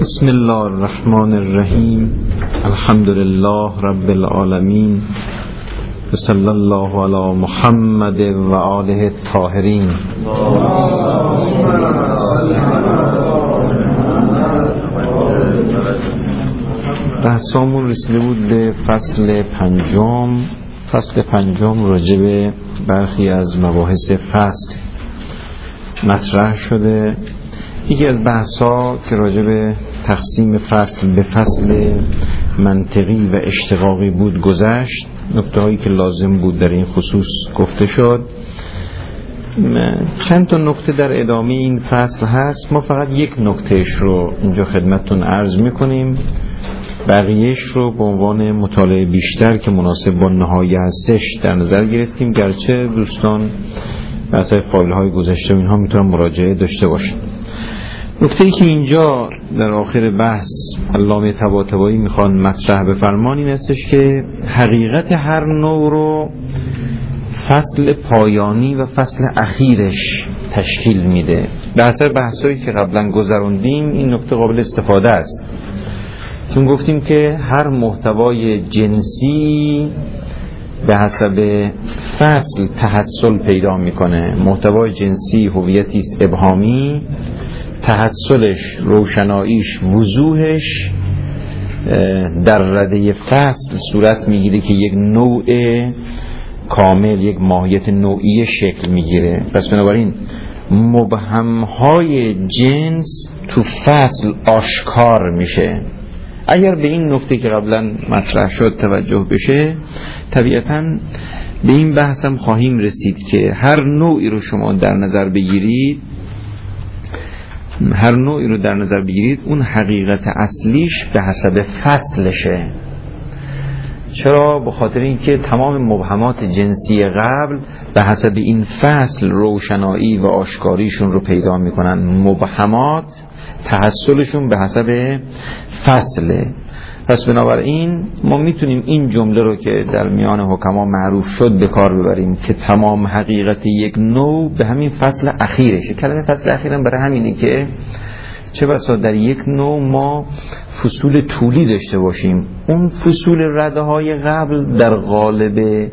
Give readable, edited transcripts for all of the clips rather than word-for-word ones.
بسم الله الرحمن الرحیم. الحمد لله رب العالمین و صلی الله علی محمد و آله الطاهرین. بحثامون رسیده بود به فصل پنجم. فصل پنجم راجع به برخی از مباحث فصل مطرح شده. یکی از بحث‌ها که راجع به تقسیم فصل به فصل منطقی و اشتقاقی بود گذشت. نکته‌هایی که لازم بود در این خصوص گفته شد. چند تا نکته در ادامه این فصل هست. ما فقط یک نکتهش رو اینجا خدمتتون عرض می‌کنیم، بقیهش رو به عنوان مطالعه بیشتر که مناسب با نهایه هستش در نظر گرفتیم، گرچه دوستان بحث‌های فایل‌های گذشته و اینها میتونن مراجعه داشته باشن. نکته‌ای که اینجا در آخر بحث علامه طباطبایی میخوان مطرح بفرمان این هستش که حقیقت هر نوع رو فصل پایانی و فصل اخیرش تشکیل میده. به اثر بحثایی که قبلا گذروندیم این نکته قابل استفاده است، چون گفتیم که هر محتوای جنسی به حسب فصل تحصل پیدا میکنه. محتوای جنسی هویتی است ابهامی، تحصلش، روشناییش، وضوحش در رده فصل صورت میگیره که یک نوع کامل، یک ماهیت نوعی شکل میگیره. پس بنابراین مبهمهای جنس تو فصل آشکار میشه. اگر به این نکته که قبلا مطرح شد توجه بشه، طبیعتاً به این بحثم خواهیم رسید که هر نوعی رو شما در نظر بگیرید، اون حقیقت اصلیش به حسب فصلشه. چرا؟ به خاطر اینکه تمام مبهمات جنسی قبل به حسب این فصل روشنایی و آشکاریشون رو پیدا میکنن. مبهمات تحصلشون به حسب فصله. پس بنابراین ما میتونیم این جمله رو که در میان حکما معروف شد به کار ببریم که تمام حقیقت یک نوع به همین فصل اخیرشه. کلمه فصل اخیرم برای همینه که چه بسا در یک نوع ما فصول طولی داشته باشیم، اون فصول رده های قبل در قالب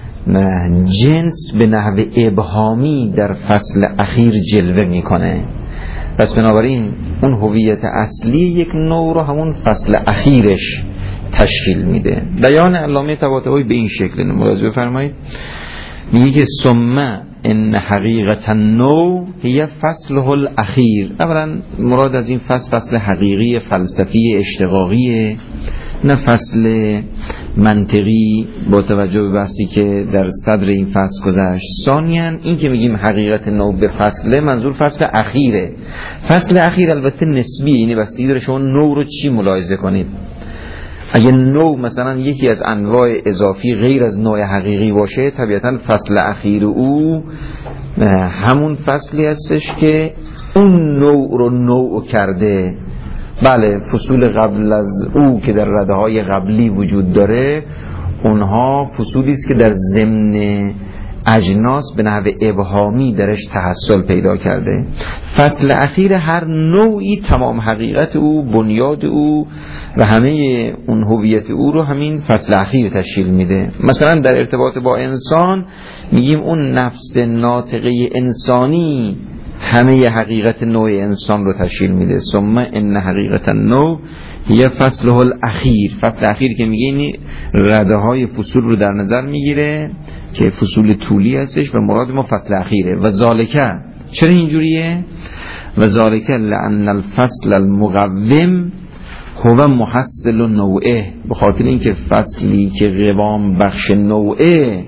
جنس به نحو ابهامی در فصل اخیر جلوه میکنه. پس بنابراین اون هویت اصلی یک نوع رو همون فصل اخیرش تشکیل میده. بیان علامه طباطبایی به این شکل ملاحظه بفرمایید، میگه که ثم ان حقیقت النوع هی فصله الاخیر. اولا مراد از این فصل حقیقی فلسفی اشتقاقیه، نه فصل منطقی با توجه به بحثی که در صدر این فصل گذشت. ثانیاً این که میگیم حقیقت نوع به فصله، منظور فصل اخیره. فصل اخیر البته نسبیه، یعنی بستگی داره شما نوع رو چی ملاحظه کنید. اگه نوع مثلا یکی از انواع اضافی غیر از نوع حقیقی باشه، طبیعتاً فصل اخیر او همون فصلی هستش که اون نوع رو نوع کرده. بله، فصول قبل از او که در رده های قبلی وجود داره، اونها فصولی است که در ضمن اجناس به نحو ابهامی درش تحصل پیدا کرده. فصل اخیر هر نوعی تمام حقیقت او، بنیاد او و همه اون هویت او رو همین فصل اخیر تشکیل میده. مثلا در ارتباط با انسان میگیم اون نفس ناطقه انسانی همه حقیقت نوع انسان رو تشکیل میده. ثم ان حقیقت النوع هی فصله الاخیر. فصل اخیر که میگه این رده های فصول رو در نظر میگیره که فصول طولی هستش و مراد ما فصل اخیره. و ذالکه، چرا اینجوریه؟ و ذالکه لان الفصل المقوم هو محصل نوعه. به خاطر اینکه فصلی که قوام بخش نوعه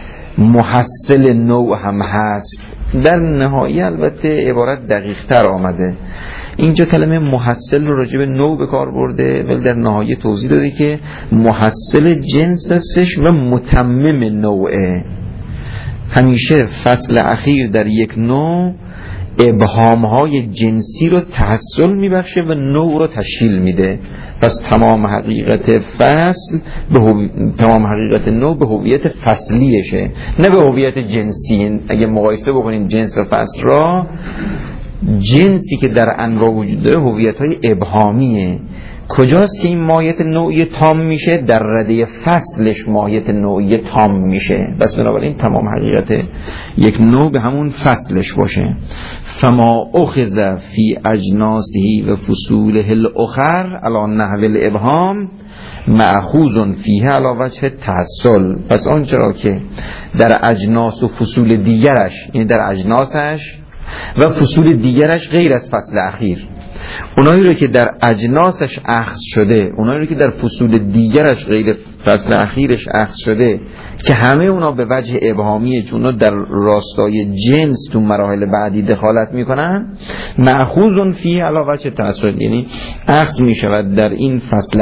محصل نوع هم هست. در نهایی البته عبارت دقیق تر آمده، اینجا کلمه محصل رو راجع به نوع به کار برده، ولی در نهایی توضیح داده که محصل جنس هستش و متمم نوعه. همیشه فصل اخیر در یک نوع ابهامهای جنسی رو تحصل میبخشه و نوع رو تشکیل میده. پس تمام حقیقت فصل تمام حقیقت نوع به هویت فصلیشه، نه به هویت جنسی. اگه مقایسه بکنیم جنس و فصل را، جنسی که در انواع وجود داره هویت‌های ابهامیه. کجاست که این ماهیت نوعی تام میشه؟ در رده فصلش ماهیت نوعی تام میشه. بس بنابراین تمام حقیقت یک نوع به همون فصلش باشه. فما اخذ فی اجناسه و فصوله الاخر علی نحو الابهام مأخوذ فیه علی وجه تحصل. پس آنچه را که در اجناس و فصول دیگرش، یعنی در اجناسش و فصول دیگرش غیر از فصل اخیر، اونایی رو که در اجناسش اخذ شده، اونایی رو که در فصول دیگرش غیر فصل اخیرش اخذ شده، که همه اونا به وجه ابهامیه چون اونا در راستای جنس تو مراحل بعدی دخالت میکنن، مأخوذ فیه علی وجه تحصل، یعنی اخذ میشود در این فصل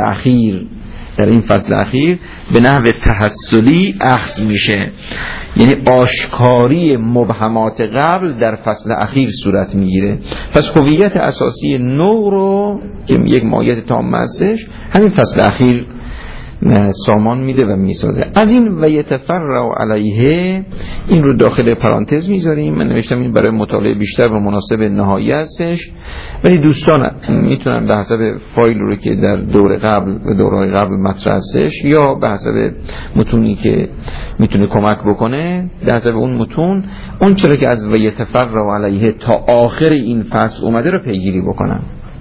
اخیر به نحو تحصلی اخذ میشه، یعنی آشکاری مبهمات قبل در فصل اخیر صورت میگیره. پس هویت اساسی نوع رو که یک ماهیت تام هستش همین فصل اخیر سامان میده و میسازه. از این و یتفرع علیه، این رو داخل پرانتز میذاریم، من نوشتم این برای مطالعه بیشتر و مناسب نهایی هستش، ولی دوستان میتونن به حسب فایل رو که در دور قبل و دورهای قبل مطرح هستش یا به حسب متونی که میتونه کمک بکنه به حسب اون متون، اون چرا که از و یتفرع علیه تا آخر این فصل اومده رو پیگیری بکنن.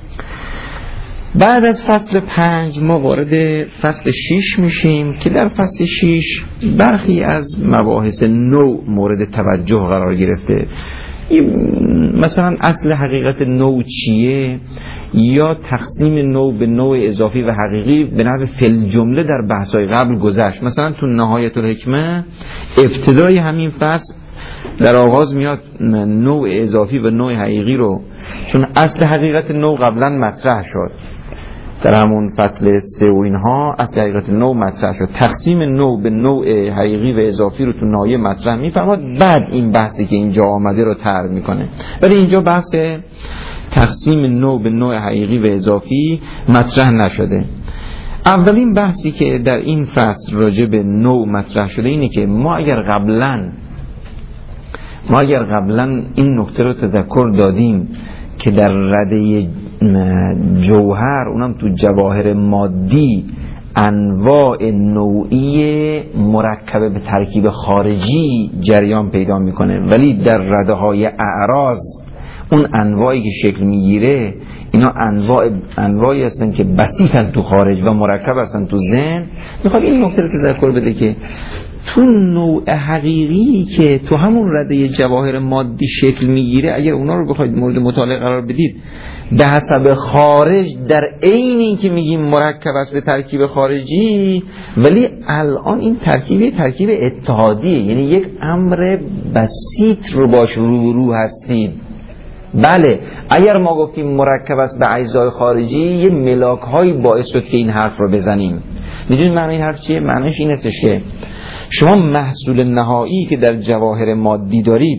بعد از فصل 5 ما وارد فصل 6 میشیم که در فصل 6 برخی از مباحث نوع مورد توجه قرار گرفته. مثلا اصل حقیقت نوع چیه، یا تقسیم نوع به نوع اضافی و حقیقی به نحو فل جمله در بحث‌های قبل گذشت. مثلا تو نهایت الحکمه ابتدای همین فصل در آغاز میاد نوع اضافی و نوع حقیقی رو، چون اصل حقیقت نوع قبلا مطرح شد در همون فصل 3 و اینها، اصل حقیقت نوع مطرح شد، تقسیم نوع به نوع حقیقی و اضافی رو تو نهایه مطرح میفرماد، بعد این بحثی که اینجا آمده رو طرح میکنه. ولی اینجا بحث تقسیم نوع به نوع حقیقی و اضافی مطرح نشده. اولین بحثی که در این فصل راجع به نوع مطرح شده اینه که ما اگر قبلا این نکته رو تذکر دادیم که در رده جوهر، اونم تو جواهر مادی، انواع نوعی مرکب به ترکیب خارجی جریان پیدا میکنه، ولی در رده های اعراض اون انواعی که شکل میگیره اینا انواعی هستن که بسیطن تو خارج و مرکب هستن تو ذهن. میخواد این نکته رو تذکر بده که تو نوع حقیقی که تو همون رده جواهر مادی شکل میگیره، اگر اونا رو بخواید مورد مطالعه قرار بدید به حسب خارج در عین این که میگیم مرکب است به ترکیب خارجی، ولی الان این ترکیب اتحادیه، یعنی یک امر بسیط رو باش روبرو هستیم. بله اگر ما گفتیم مرکب است به اجزای خارجی، یه ملاک هایی باعث شد که این حرف رو بزنیم. میدونید معنی این حرف چیه؟ معنیش این است که شما محصول نهایی که در جواهر مادی دارید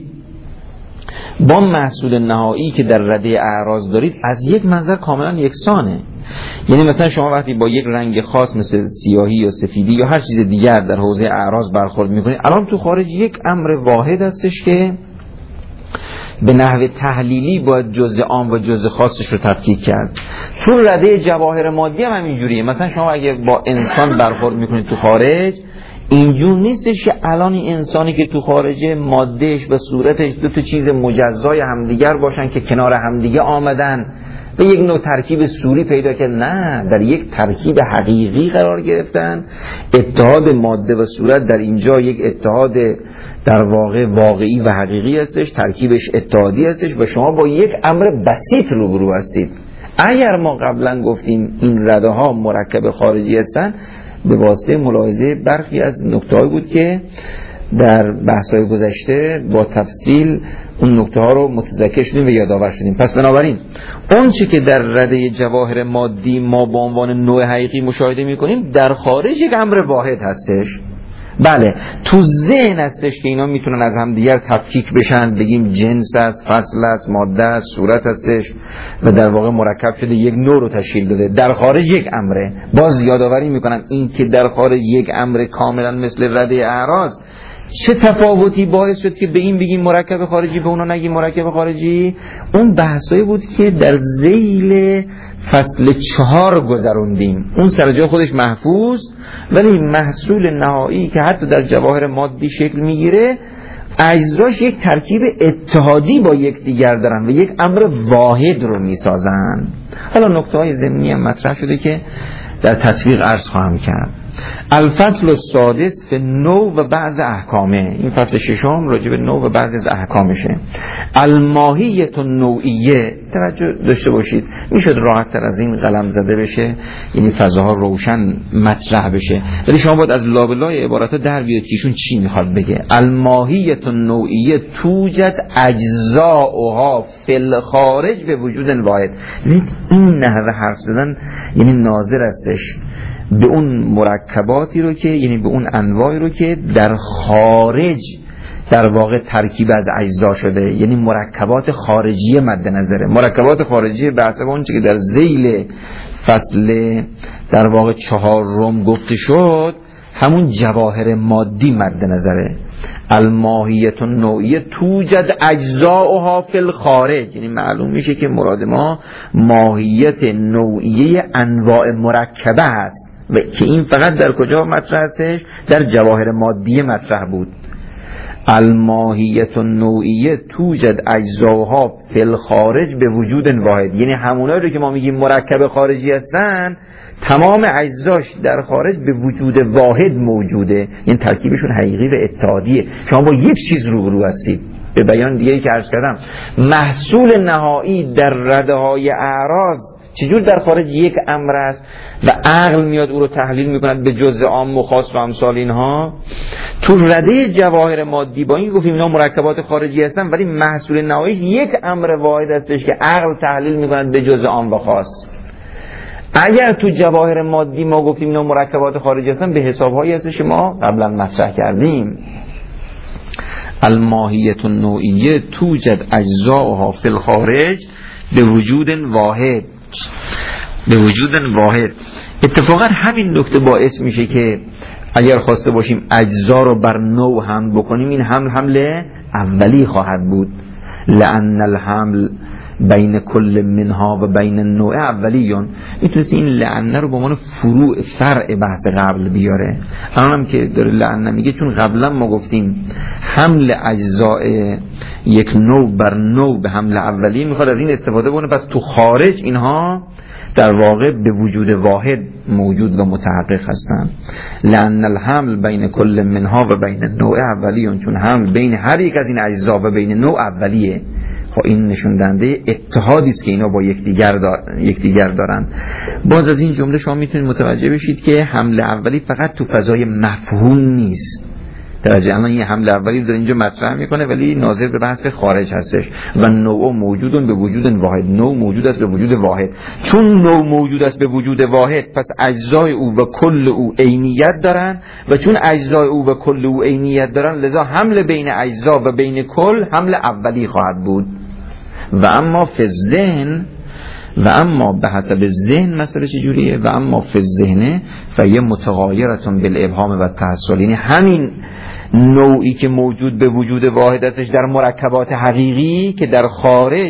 با محصول نهایی که در رده اعراض دارید از یک منظر کاملا یکسانه. یعنی مثلا شما وقتی با یک رنگ خاص مثل سیاهی یا سفیدی یا هر چیز دیگر در حوزه اعراض برخورد میکنید، الان تو خارج یک امر واحد هستش که به نحو تحلیلی باید جزء عام و جزء خاصش رو تفکیک کرد. تو رده جواهر مادی هم اینجوریه. مثلا شما اگه با انسان برخورد میکنید تو خارج، اینجور نیستش که الان این انسانی که تو خارجه مادهش و صورتش دو تا چیز مجزای همدیگر باشن که کنار همدیگه آمدن و یک نوع ترکیب صوری پیدا کرد. نه، در یک ترکیب حقیقی قرار گرفتن. اتحاد ماده و صورت در اینجا یک اتحاد در واقع واقعی و حقیقی هستش، ترکیبش اتحادی هستش و شما با یک امر بسیط روبرو هستید. اگر ما قبلا گفتیم این رده ها مرکب خارجی هستن، به واسطه ملاحظه برخی از نکته‌ای بود که در بحث‌های گذشته با تفصیل اون نکته ها رو متذکر شدیم و یادآور شدیم. پس بنابراین اون چی که در رده جواهر مادی ما به عنوان نوع حقیقی مشاهده می‌کنیم در خارج یک امر واحد هستش. بله تو ذهن هستش که اینا میتونن از هم دیگر تفکیک بشن، بگیم جنس است، فصل است، ماده است، صورت هستش و در واقع مرکب شده یک نوع رو تشکیل داده. در خارج یک امره. باز یادآوری میکنم این که در خارج یک امر کاملا مثل رده اعراض چه تفاوتی باعث شد که به این بگیم مرکب خارجی به اونا نگیم مرکب خارجی؟ اون بحثایی بود که در ذیل فصل 4 گذروندیم. اون سر جای خودش محفوظ، ولی محصول نهایی که حتی در جواهر مادی شکل میگیره اجزاش یک ترکیب اتحادی با یکدیگر دارن و یک امر واحد رو میسازن. حالا نکته های ضمنی هم مطرح شده که در تطبیق عرض خواهم کرد. الفصل السادس به نوع و بعض احکامه. این فصل ششم راجع به نوع و بعض از احکامشه. الماهیت النوعیه، توجه داشته باشید میشد راحت تر از این قلم زده بشه، یعنی فضاها روشن مطرح بشه، ولی شما باید از لابلای عبارات در بیاد که ایشون چی میخواد بگه. الماهیت النوعیه توجد اجزاؤها فی الخارج به وجود واحد. این نحوه حرف زدن یعنی ناظر استش به اون مرکباتی رو که، یعنی به اون انواعی رو که در خارج در واقع ترکیب از اجزا شده، یعنی مرکبات خارجی مد نظره. مرکبات خارجی به حسب اون چیزی که در ذیل فصل در واقع 4 گفته شد همون جواهر مادی مد نظره. الماهیت النوعیه توجد اجزاؤها فی الخارج، یعنی معلوم میشه که مراد ما ماهیت نوعیه انواع مرکبه هست و که این فقط در کجا مطرح هستش؟ در جواهر مادی مطرح بود. الماهیت النوعیه توجد اجزاؤها فی الخارج به وجود واحد، یعنی همونایی رو که ما میگیم مرکب خارجی هستن تمام اجزاش در خارج به وجود واحد موجوده، این ترکیبشون حقیقی و اتحادیه. شما با یک چیز روبرو هستید. به بیان دیگه که عرض کردم محصول نهایی در رده‌های اعراض چجور در خارج یک امر است و عقل میاد او رو تحلیل میکند به جزء عام و خاص و امثال اینها. تو رده جواهر مادی با این گفتیم اینا مرکبات خارجی هستن، ولی محصول نهایی یک امر واحد هستش که عقل تحلیل میکند به جزء عام و خاص. اگر تو جواهر مادی ما گفتیم اینا مرکبات خارجی هستن، به حسابهایی هستش ما قبلا مطرح کردیم. الماهیت النوعیه توجد اجزاؤها فی الخارج به وجود واحد. به وجود واحد. اتفاقا همین نکته باعث میشه که اگر خواسته باشیم اجزا رو بر نوع حمل بکنیم، این حمل اولی خواهد بود. لأن الحمل بین کل منها و بین النوع اولیون. میتونست این لعنه رو به عنوان فروع فرع بحث قبل بیاره. الانم که داره لعنه میگه چون قبلا ما گفتیم حمل اجزاء یک نوع بر نوع به حمل اولی میخواد از این استفاده کنه، پس تو خارج اینها در واقع به وجود واحد موجود و متحقق هستند. لأن الحمل بین کل منها و بین النوع اولیون، چون حمل بین هر یک از این اجزا و بین نوع اولیه. خب این نشون دهنده اتحادی است که اینا با یکدیگر دارن. باز از این جمله شما میتونید متوجه بشید که حمل اولی فقط تو فضای مفهوم نیست. درجه الان این حمل اولی رو اینجا مطرح میکنه ولی ناظر به بحث خارج هستش. و نوع موجودون به وجود واحد، نوع موجود است به وجود واحد. چون نوع موجود است به وجود واحد، پس اجزای او و کل او عینیت دارن، و چون اجزای او و کل او عینیت دارن لذا حمل بین اجزا و بین کل حمل اولی خواهد بود. و اما فی الذهن، و اما به حسب ذهن مسئله چجوریه؟ و اما فی الذهن فهی متغایرتون بالابهام و تحصل، یعنی همین نوعی که موجود به وجود واحد هستش در مرکبات حقیقی که در خارج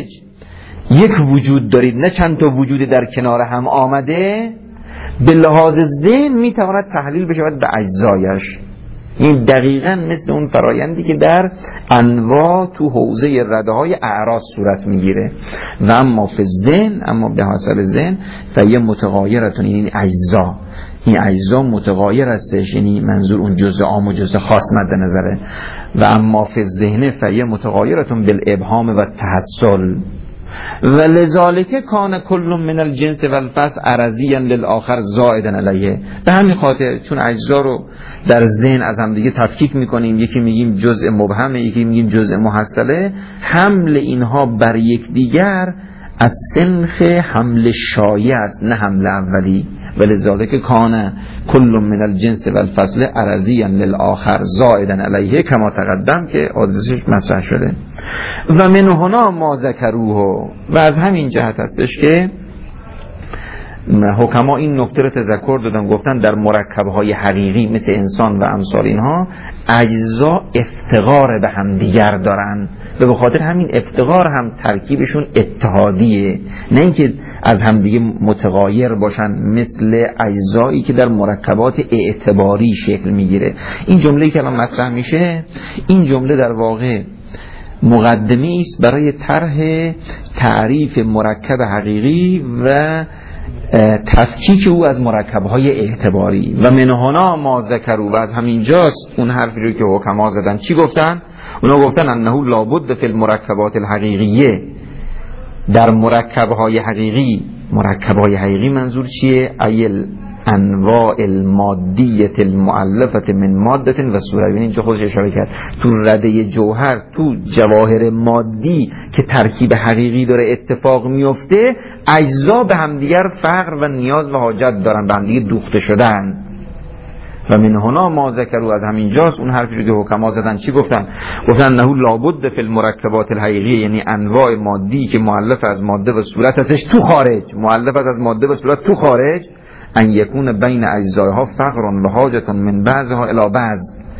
یک وجود دارید نه چند تا وجود در کنار هم آمده، به لحاظ ذهن میتواند تحلیل بشود به اجزایش. این دقیقاً مثل اون فرایندی که در انواع تو حوزه رده‌های اعراض صورت میگیره. و اما فی الذهن، اما به حسب ذهن فهی متغایرتون، یعنی اجزا، این اجزا متغایر هستش، یعنی منظور اون جزء عام و جزء خاص مد نظره. و اما فی الذهن فهی متغایرتون بالابهام و تحصل. و لذالک کان کل من الجنس و الفصل عرضیا للآخر زائدا علیه. به همین خاطر چون اجزا رو در ذهن از هم دیگه تفکیک میکنیم، یکی میگیم جزء مبهمه، یکی میگیم جزء محصله، حمل اینها بر یک دیگر از سنخ حمل شایع است نه حمل اولی. ولذالک کان کل من الجنس و الفصل عرضیا للآخر زائدا علیه کما تقدم که آدرسش مطرح شده. و من هنا ما ذکروه، و از همین جهت هستش که حکما این نکته رو تذکر دادن، گفتن در مرکب‌های حقیقی مثل انسان و امثال اینها اجزا افتقار به هم دیگر دارن و به خاطر همین افتقار هم ترکیبشون اتحادیه، نه اینکه از همدیگه متغایر باشن مثل اجزایی که در مرکبات اعتباری شکل میگیره. این جمله‌ای که الان مطرح میشه، این جمله در واقع مقدمه است برای طرح تعریف مرکب حقیقی و تفکیک او از مرکب‌های اعتباری. و منهنا ما ذکروا، و از همینجاست اون حرفی رو که حکما زدن. چی گفتن؟ اونا گفتن انه لابد فی المرکبات الحقیقیه، در مرکب‌های حقیقی، مرکب‌های حقیقی منظور چیه؟ ایل انواع المادیه المؤلفه من ماده و صوره. ببینید اینجا خودش اشاره کرد تو رده جوهر، تو جواهر مادی که ترکیب حقیقی داره اتفاق میفته، اجزا به همدیگر فقر و نیاز و حاجت دارن، به همدیگه دوخته شدن. و من هنا ما ذکروا، از همینجاست اون حرفی رو که حکما زدن. چی گفتن؟ گفتن انه لابد فی المرکبات الحقیقیه، یعنی انواع مادی که مؤلف از ماده و صورت هستش تو خارج، مؤلف از ماده و صورت تو خارج، ان یکون بین اجزایها فقر و حاجت من بعضها الی بعض،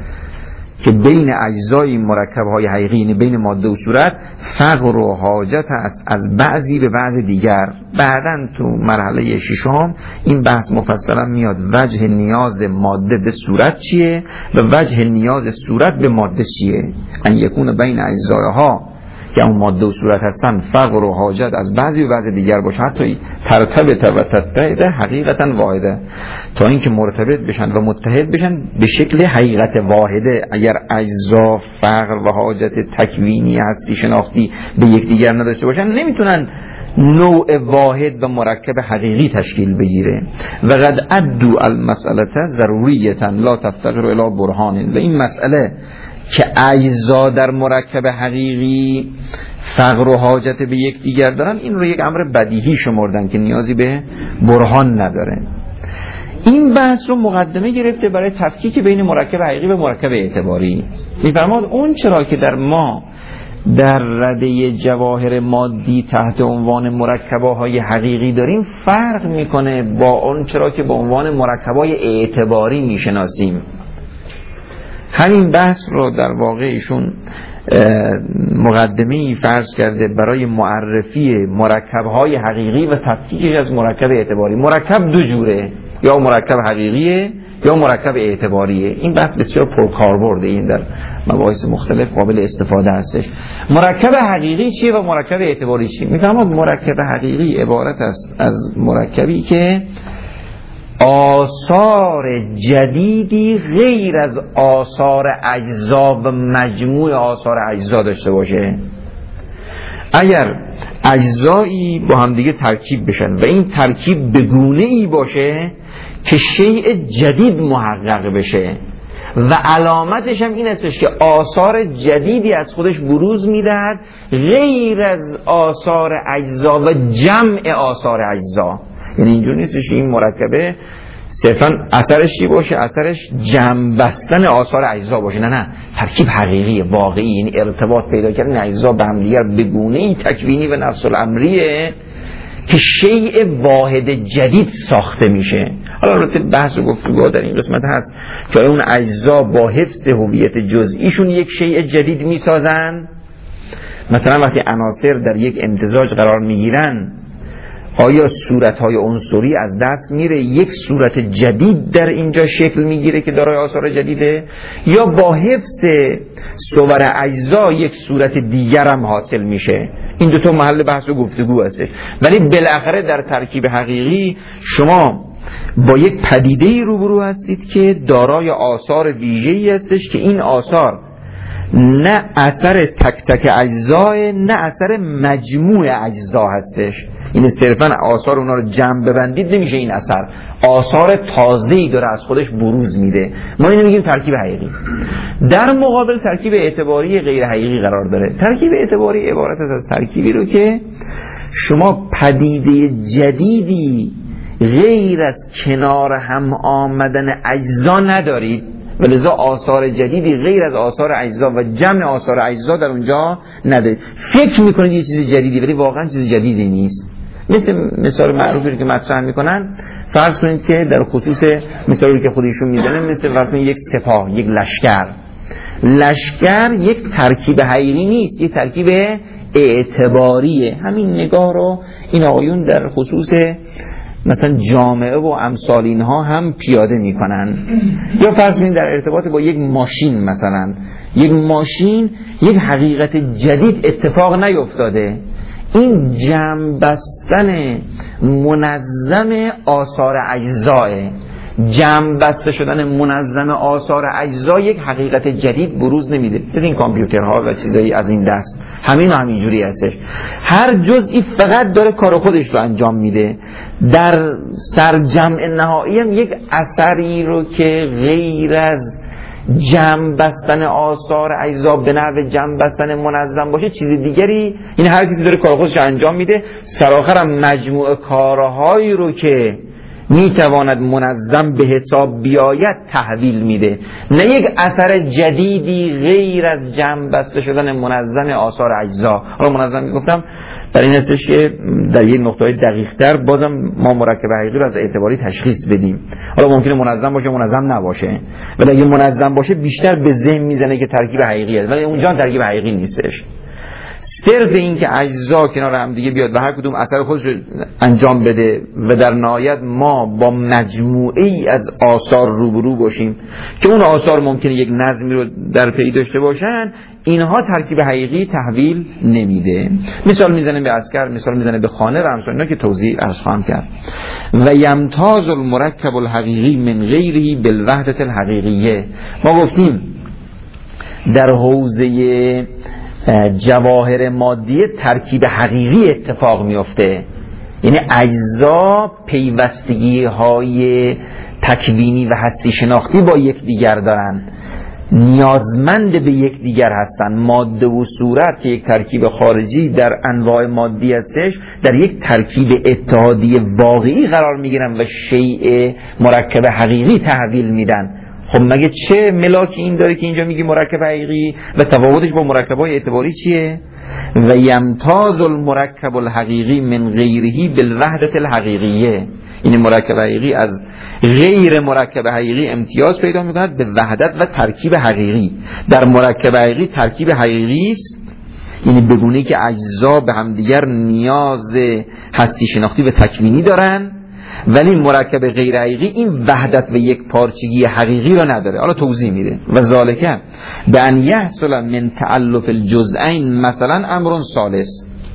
که بین اجزای مرکب‌های حقیقی یعنی بین ماده و صورت فقر و حاجت است از بعضی به بعض دیگر. بعداً تو مرحله ششم این بحث مفصلا میاد وجه نیاز ماده به صورت چیه و وجه نیاز صورت به ماده چیه. ان یکون بین اجزایها که اون ماده و صورت هستن فقر و حاجت از بعضی و بعض دیگر باشه، حتی ترتبط و تتحد حقیقتا واحده، تا اینکه مرتبط بشن و متحد بشن به شکل حقیقت واحده. اگر اجزا فقر و حاجت تکوینی هستی شناختی به یک دیگر نداشته باشن، نمیتونن نوع واحد و مرکب حقیقی تشکیل بگیره. و قد ادو المسئله ضروریتا لا تفتقر الی برهان، و این مسئله که اجزا در مرکب حقیقی فقر و حاجت به یک دیگر دارن، این رو یک امر بدیهی شمردن که نیازی به برهان نداره. این بحث رو مقدمه گرفته برای تفکیک بین مرکب حقیقی و مرکب اعتباری. می‌فرماد اون چرا که در ما در رده جواهر مادی تحت عنوان مرکب‌های حقیقی داریم فرق میکنه با اون چرا که به عنوان مرکب‌های اعتباری میشناسیم. همین بحث رو در واقع ایشون مقدمه‌ای فرض کرده برای معرفی مرکب‌های حقیقی و تفکیکش از مرکب اعتباری. مرکب دو جوره، یا مرکب حقیقیه یا مرکب اعتباریه. این بحث بسیار پرکاربرده، این در مباحث مختلف قابل استفاده هستش. مرکب حقیقی چیه و مرکب اعتباری چیه؟ می‌فهمید مرکب حقیقی عبارت است از مرکبی که آثار جدیدی غیر از آثار اجزا و مجموع آثار اجزا داشته باشه. اگر اجزایی با هم دیگه ترکیب بشن و این ترکیب به گونه‌ای باشه که شیء جدید محقق بشه و علامتش هم این استش که آثار جدیدی از خودش بروز میدهد غیر از آثار اجزا و جمع آثار اجزا. یعنی اینجور نیستش که این مرکبه صرفا اثرش چی باشه؟ اثرش جمع بستن آثار اجزا باشه. نه، ترکیب حقیقی واقعی، یعنی ارتباط پیدا کردن اجزا به هم دیگر به گونه‌ای تکوینی و نفس الامریه که شیء واحد جدید ساخته میشه. حالا البته بحث و گفتگو در این قسمت هست که اون اجزا با حفظ هویت جزئیشون یک شیء جدید میسازن. مثلا وقتی عناصر در یک امتزاج قرار میگیرن، آیا صورت‌های عنصری از دست میره، یک صورت جدید در اینجا شکل میگیره که دارای آثار جدیده، یا با حفظ صور اجزا یک صورت دیگر هم حاصل میشه؟ این دو تا محل بحث و گفتگو هستش. ولی بالاخره در ترکیب حقیقی شما با یک پدیده‌ای روبرو هستید که دارای آثار ویژه‌ای هستش که این آثار نه اثر تک تک اجزای نه اثر مجموع اجزا هستش. این صرفا آثار اونا رو جمع ببندید نمیشه این اثر، آثار تازه‌ای داره از خودش بروز میده. ما اینو میگیم ترکیب حقیقی. در مقابل ترکیب اعتباری غیر حقیقی قرار داره. ترکیب اعتباری عبارت است از ترکیبی رو که شما پدیده جدیدی غیر از کنار هم آمدن اجزا ندارید، ولذا آثار جدیدی غیر از آثار اجزا و جمع آثار اجزا در اونجا ندارید. فکر میکنید یه چیز جدیدی، ولی واقعا چیز جدیدی نیست. مثال معروفی که مطرح میکنن، فرض کنید که در خصوص مثالی که خودشون میزنه، مثل فرض کنید یک سپاه، یک لشکر یک ترکیب حقیقی نیست، یک ترکیب اعتباریه. همین نگاه رو این آقایون در خصوص مثلا جامعه و امثال اینها هم پیاده میکنن. یا فرض کنید در ارتباط با یک ماشین، مثلا یک ماشین یک حقیقت جدید اتفاق نیفتاده، این جمع بستن منظم آثار اجزاه، جمع بسته شدن منظم آثار اجزا یک حقیقت جدید بروز نمیده. مثل این کامپیوترها و چیزایی از این دست، همینجوری هستش، هر جزئی فقط داره کار خودش رو انجام میده. در سرجمع نهایی هم یک اثری رو که غیر از جمع بستن آثار اجزا به نحو جمع بستن منظم باشه چیز دیگری، این هر کسی داره کار خودش انجام میده، سرآخر هم مجموع کارهایی رو که میتواند منظم به حساب بیاید تحویل میده، نه یک اثر جدیدی غیر از جمع بسته شدن منظم آثار اجزا. حالا منظم میگفتم در این هستش که در یک نقطه دقیق‌تر بازم ما مرکب حقیقی رو از اعتباری تشخیص بدیم. حالا ممکنه منظم باشه، منظم نباشه، ولی اگه منظم باشه بیشتر به ذهن میزنه که ترکیب حقیقیه، ولی اونجا ترکیب حقیقی نیستش. صرف این که اجزا کنار هم دیگه بیاد و هر کدوم اثر خودش رو انجام بده و در نهایت ما با مجموعه ای از آثار روبرو باشیم که اون آثار ممکنه یک نظمی رو در پی داشته باشن، اینها ترکیب حقیقی تحویل نمیده. مثال میزنه به عسکر، مثال میزنه به خانه و همچنین اینا که توضیح عرض خواهم کرد. و یمتاز المرکب الحقیقی من غیره بالوحدة الحقیقیه. ما گفتیم در حوزه جواهر مادی ترکیب حقیقی اتفاق میفته، یعنی اجزا پیوستگی های تکوینی و هستی شناختی با یکدیگر دارن، نیازمند به یکدیگر هستن. ماده و صورت که یک ترکیب خارجی در انواع مادی هستش در یک ترکیب اتحادی واقعی قرار میگیرن و شیء مرکب حقیقی تحویل میدن. خب مگه چه ملاکی این داره که اینجا میگی مرکب حقیقی و تفاوتش با مرکب‌های اعتباری چیه؟ و یمتاز المرکب الحقیقی من غیره بالوحدة الحقیقیه. این مرکب حقیقی از غیر مرکب حقیقی امتیاز پیدا میکند به وحدت و ترکیب حقیقی. در مرکب حقیقی ترکیب حقیقی است، یعنی بگونه که اجزا به همدیگر نیاز هستی شناختی و تکوینی دارن، ولی مرکب غیر حقیقی این وحدت و یک پارچگی حقیقی را نداره. حالا توضیح میده. و ذالکه به ان یحصل من تألف الجزئین مثلا امر ثالث،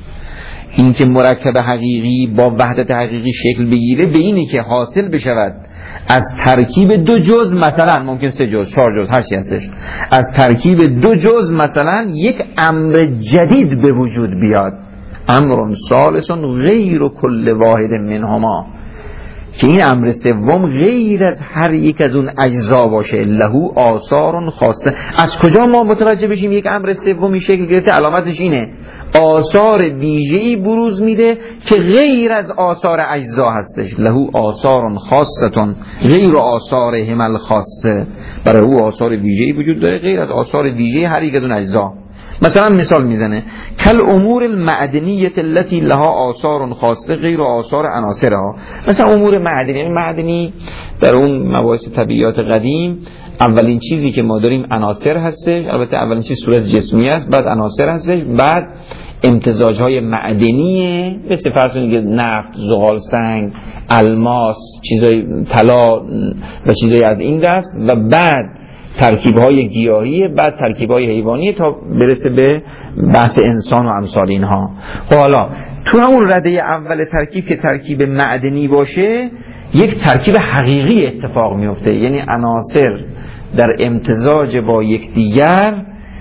این که مرکب حقیقی با وحدت حقیقی شکل بگیره به اینی که حاصل بشود از ترکیب دو جزء، مثلا ممکن 3 جزء 4 جزء هر چی هستش، از ترکیب دو جزء مثلا یک امر جدید به وجود بیاد، امر ثالث غیر کل واحد منهما، که این امر سوم غیر از هر یک از اون اجزا باشه، له آثار خاصه. از کجا ما متوجه بشیم یک امر سومی شکل گرفته؟ علامتش اینه آثار ویژه‌ای بروز میده که غیر از آثار اجزا هستش. له آثار خاصه غیر آثار همل خاصه، برای او آثار ویژه‌ای وجود داره غیر از آثار ویژه هر یک از اون اجزا. مثلا مثال میزنه کل امور المعدنیه التي لها آثار خاصه غیر آثار عناصرها. مثلا امور معدنی در اون مباحث طبیعیات قدیم اولین چیزی که ما داریم عناصر هستش، البته اولین چیز صورت جسمی است، بعد عناصر هستش، بعد امتزاج‌های معدنیه مثل فرض کنید نفت، زغال سنگ، الماس، چیزای طلا و چیزای از این دست، و بعد ترکیب‌های گیاهی، بعد ترکیب‌های حیوانی تا برسه به بحث انسان و امثال اینها. حالا تو همون رده اول ترکیب که ترکیب معدنی باشه یک ترکیب حقیقی اتفاق میفته، یعنی عناصر در امتزاج با یکدیگر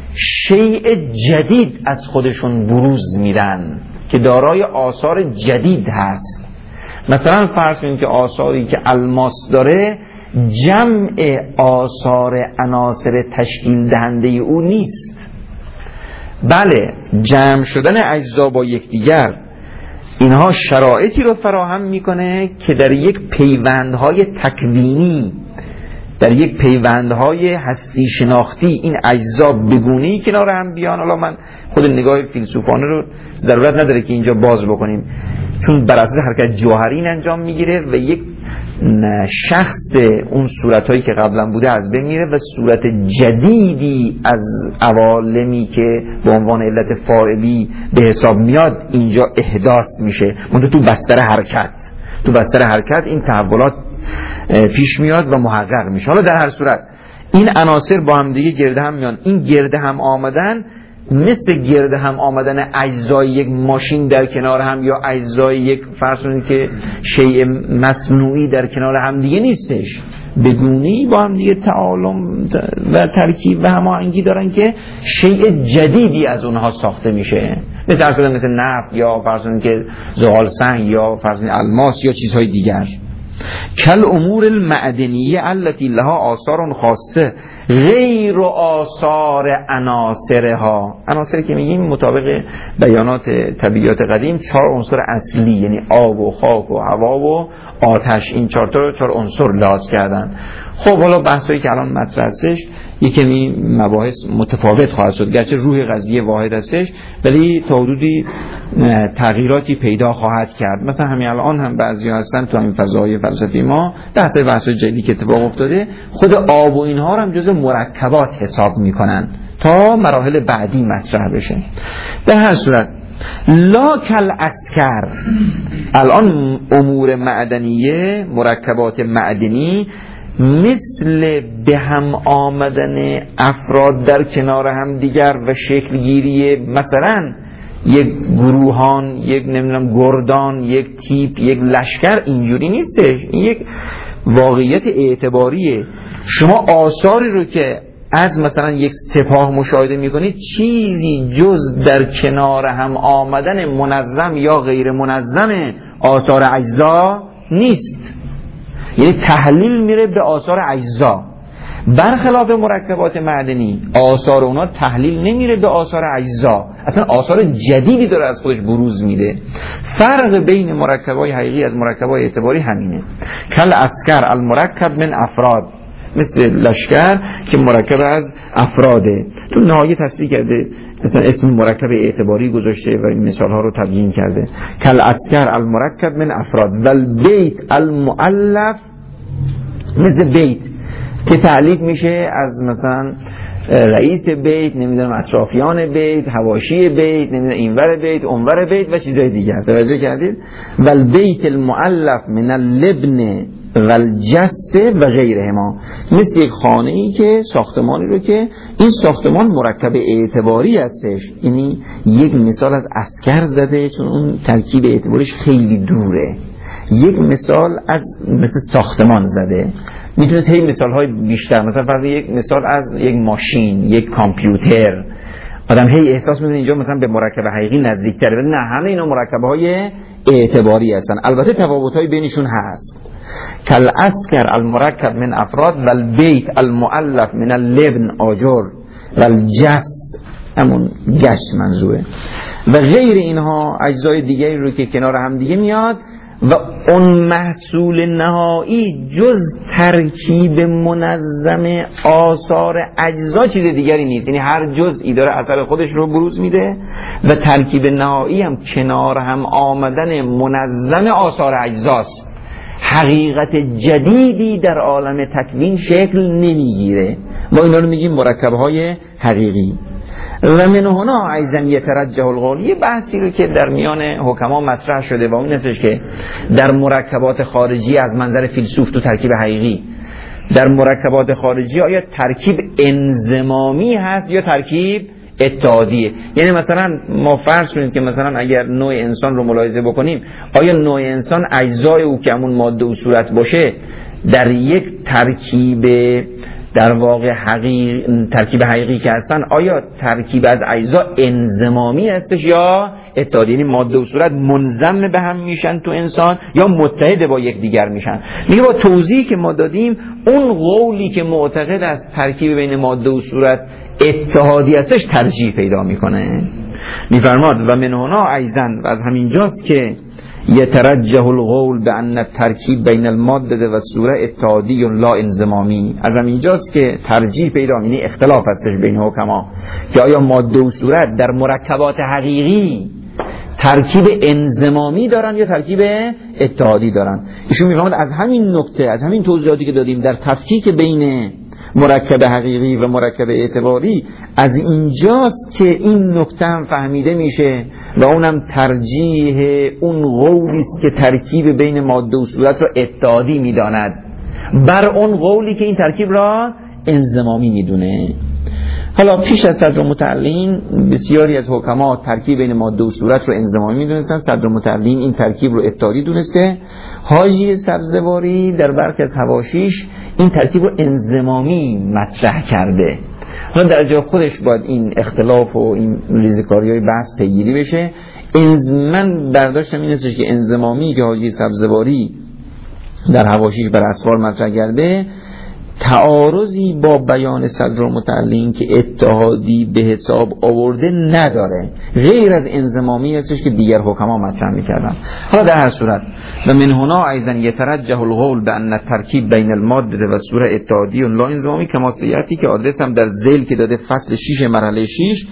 شیء جدید از خودشون بروز میدن که دارای آثار جدید هست. مثلا فرض کنید که آثاری که الماس داره جمع آثار عناصر تشکیل دهنده او نیست، بله جمع شدن اجزا با یکدیگر اینها شرایطی رو فراهم میکنه که در یک پیوندهای تکوینی، در یک پیوندهای هستی شناختی این اجزا بگونه‌ای کنار هم بیان. حالا من خود نگاه فیلسوفانه رو ضرورت نداره که اینجا باز بکنیم، چون بر اساس حرکت جوهری انجام میگیره و یک شخص اون صورتایی که قبلا بوده از بین میره و صورت جدیدی از عوالمی که به عنوان علت فاعلی به حساب میاد اینجا احداث میشه. منتها تو بستر حرکت این تحولات پیش میاد و محقق میشه. حالا در هر صورت این عناصر با هم دیگه گرده هم میان. این گرده هم آمدن مثل گرده هم آمدن اجزای یک ماشین در کنار هم یا اجزای یک فرض کنید که شیء مصنوعی در کنار هم دیگه نیستش، بدونی با هم دیگه تعالم و ترکیب و هماهنگی دارن که شیء جدیدی از اونها ساخته میشه، مثل نفت یا فرض کنید که زغال سنگ یا فرض کنید الماس یا چیزهای دیگر. کل امور المعدنیه التي لها آثار خاصه غیر آثار عناصرها. عناصری که میگیم مطابق بیانات طبیعیات قدیم 4 عنصر اصلی، یعنی آب و خاک و هوا و آتش، این 4 عنصر لحاظ کردن. خب حالا بحثایی که الان مطرح هستش یکمی مباحث متفاوت خواهد شد، گرچه روح قضیه واحد هستش ولی تا حدودی تغییراتی پیدا خواهد کرد. مثلا همین الان هم بعضیا هستن تو همین فضای فلسفی ما بحث جدیدی که اتفاق افتاده خود آب و اینها رو هم جزء مرکبات حساب میکنن تا مراحل بعدی مطرح بشه. در هر صورت لا کل اسکر، الان امور معدنیه، مرکبات معدنی مثل به هم آمدن افراد در کنار هم دیگر و شکل گیری مثلا یک گروهان، یک نمیدونم گردان، یک تیپ، یک لشکر اینجوری نیستش. این یک واقعیت اعتباریه. شما آثاری رو که از مثلا یک سپاه مشاهده میکنید چیزی جز در کنار هم آمدن منظم یا غیر منظم آثار اجزا نیست، یعنی تحلیل میره به آثار اجزا. برخلاف مرکبات معدنی آثار اونا تحلیل نمیره به آثار اجزا، اصلا آثار جدیدی داره از خودش بروز میده. فرق بین مرکبای حقیقی از مرکبای اعتباری همینه. کل اسکر المرکب من افراد، مثل لشکر که مرکب از افراده. تو نهایه تصریح کرده مثلا اسم مرکب اعتباری گذاشته و این مثال ها رو تبیین کرده. کل اسکر المرکب من افراد و البیت المؤلف، مثل بیت که تعلیق میشه از مثلا رئیس بیت، نمیدونم اطرافیان بیت، حواشی بیت، نمیدونم اینور بیت، اونور بیت و چیزای دیگه. توجه کردید؟ و البیت المؤلف من اللبن و الجسه و غیرهما، مثل یک خانه‌ای که ساختمانی رو که این ساختمان مرکب اعتباری هستش. یعنی یک مثال از اسکر زده چون اون ترکیب اعتباریش خیلی دوره. یک مثال از مثل ساختمان زده. میتونست هی مثال‌های بیشتر، مثلا فرض یک مثال از یک ماشین، یک کامپیوتر. آدم هی احساس می‌کنه اینجا مثلا به مرکب حقیقی نزدیک‌تره، ولی نه، همه اینا مرکب‌های اعتباری هستن. البته تفاوت‌های بینشون هست. کل اسکر المرکب من افراد و البیت المؤلف من اللبن آجر و الجس، همون گشت منظوره، و غیر اینها اجزای دیگری رو که کنار هم دیگه میاد. و اون محصول نهایی جز ترکیب منظم آثار اجزا چیز دیگری نیست، یعنی هر جزئی داره اثر خودش رو بروز میده و ترکیب نهایی هم کنار هم آمدن منظم آثار اجزاست. حقیقت جدیدی در عالم تکوین شکل نمیگیره. ما اینا رو میگیم مرکب‌های حقیقی. و من هنا ایضا یترجح القول، یه بحثی رو که در میان حکما مطرح شده و اون هستش که در مرکبات خارجی از منظر فیلسوف تو ترکیب حقیقی، در مرکبات خارجی آیا ترکیب انضمامی هست یا ترکیب اتحادیه؟ یعنی مثلا ما فرض کنیم که مثلا اگر نوع انسان رو ملاحظه بکنیم، آیا نوع انسان اجزای او که همون ماده و صورت باشه در یک ترکیب در واقع ترکیب حقیقی که هستن، آیا ترکیب از اجزا انضمامی هستش یا اتحادی؟ یعنی ماده و صورت منضم به هم میشن تو انسان یا متحد با یک دیگر میشن؟ میگه با توضیحی که ما دادیم اون قولی که معتقد است ترکیب بین ماده و صورت اتحادی هستش ترجیح پیدا میکنه. میفرماد و من هنا ایضا، و از همینجاست که یترجح القول بان الترکیب بین الماده و الصوره اتحادی لا انضمامی. از همینجاست که ترجیح پیدا، یعنی اختلاف هستش بین حکما که آیا ماده و صورت در مرکبات حقیقی ترکیب انضمامی دارن یا ترکیب اتحادی دارن. ایشون میفهمد از همین نکته، از همین توضیحاتی که دادیم در تفکیک بین مرکب حقیقی و مرکب اعتباری، از اینجاست که این نکته هم فهمیده میشه و اونم ترجیح اون قولی است که ترکیب بین ماده و صورت را اتحادی میداند بر اون قولی که این ترکیب را انضمامی میدونه. حالا پیش از صدرالمتعلین بسیاری از حکما ترکیب بین ماده و صورت رو انضمامی میدونستن، صدرالمتعلین این ترکیب رو اتحادی دونسته. حاجی سبزواری در برخی از حواشیش این ترکیب رو انضمامی مطرح کرده. حالا در جای خودش باید این اختلاف و این ریزکاری‌های بحث پیگیری بشه. من برداشتم این استش که انضمامی که حاجی سبزواری در حواشیش بر اسوار مطرح کرده تعارضی با بیان صدرالمتعلین که اتحادی به حساب آورده نداره، غیر از انضمامی هستش که دیگر حکما مطرح میکردن. حالا در هر صورت و من هنا ایضا یترجح القول بان الترکیب بین الماده و صوره اتحادی و لا انضمامی، کما سیاتی که آدرس هم در ذیل که داده فصل 6 مرحله 6